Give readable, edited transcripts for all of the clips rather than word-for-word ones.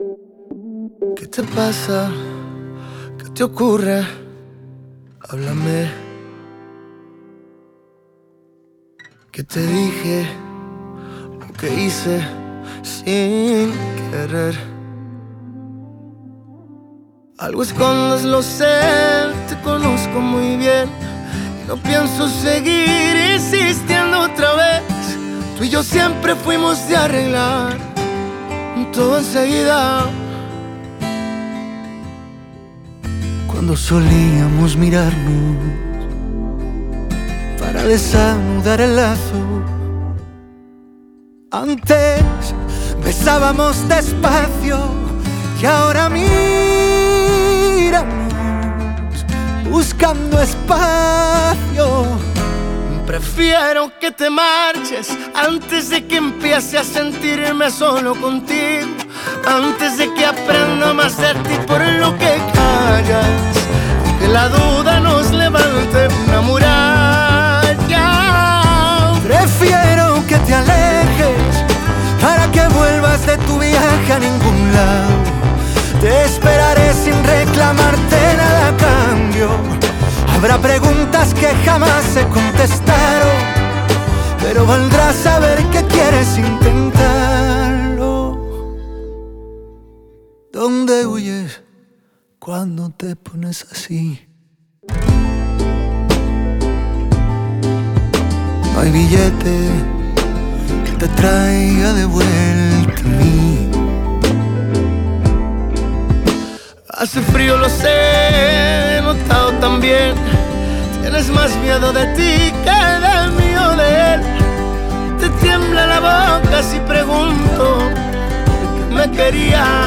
¿Qué te pasa? ¿Qué te ocurre? Háblame. ¿Qué te dije? ¿O qué hice sin querer? Algo escondes, lo sé, te conozco muy bien. Y no pienso seguir insistiendo otra vez. Tú y yo siempre fuimos de arreglar todo enseguida. Cuando solíamos mirarnos para desanudar el lazo. Antes besábamos despacio y ahora míramos buscando espacio. Prefiero que te marches antes de que empiece a sentirme solo contigo, antes de que aprenda más de ti por lo que callas, que la duda nos levante una muralla. Prefiero que te alejes para que vuelvas de tu viaje a ningún lado. Te esperaré sin reclamarte nada a cambio. Habrá preguntas que jamás se contestaron, pero valdrá saber que quieres intentarlo. ¿Dónde huyes cuando te pones así? No hay billete que te traiga de vuelta a mí. Hace frío, lo sé, he notado también. Tienes más miedo de ti que del mío de él. Te tiembla la boca si pregunto por qué me querías.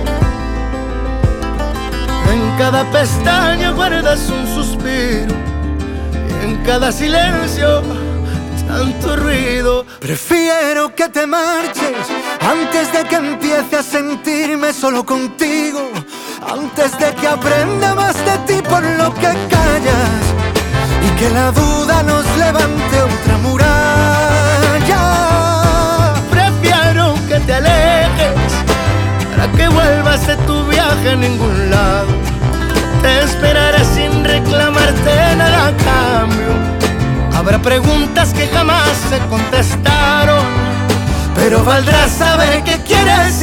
En cada pestaña guardas un suspiro y en cada silencio tanto ruido. Prefiero que te marches antes de que empiece a sentirme solo contigo, antes de que aprenda más de ti por lo que callas y que la duda nos levante otra muralla. Prefiero que te alejes para que vuelvas de tu viaje a ningún lado. Te esperaré sin reclamarte nada a cambio. Habrá preguntas que jamás se contestaron, pero valdrá saber que quieres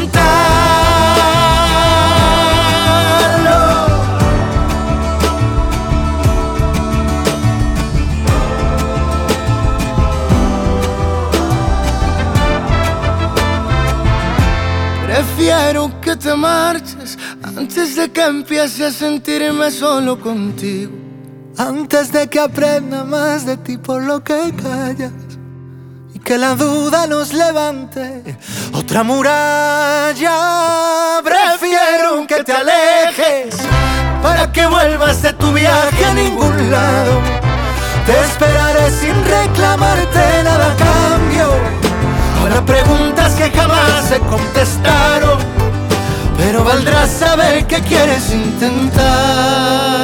intentarlo. Prefiero que te marches antes de que empiece a sentirme solo contigo, antes de que aprenda más de ti por lo que callas y que la duda nos levante otra muralla. Prefiero que te alejes para que vuelvas de tu viaje a ningún lado. Te esperaré sin reclamarte nada a cambio. Habrá preguntas que jamás se contestaron, pero valdrá saber que quieres intentar.